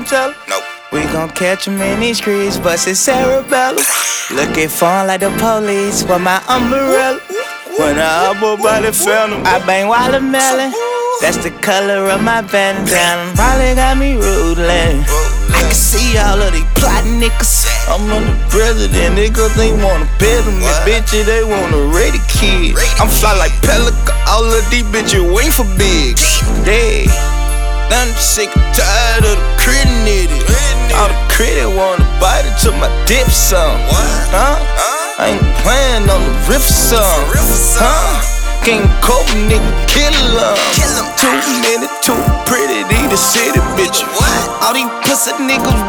and tell 'em. Nope. We gon' catch 'em in these streets, bustin' cerebellum. Looking for 'em like the police with my umbrella. When I up about the phantom, I bang watermelon. That's the color of my bandana. Probably got me ruling. I can see all of these plotting niggas. I'm on the president, niggas they wanna pet them. The bitches they wanna raid a kid. I'm fly like Pelican, all of these bitches waiting for big. Dead. I'm sick and tired of the crit nitty. All the credit wanna bite it to my dip song. Huh? I ain't playing on the riff song. Huh? King Kobe, nigga, kill 'em. Too many, too pretty, these the city bitches. All these pussy niggas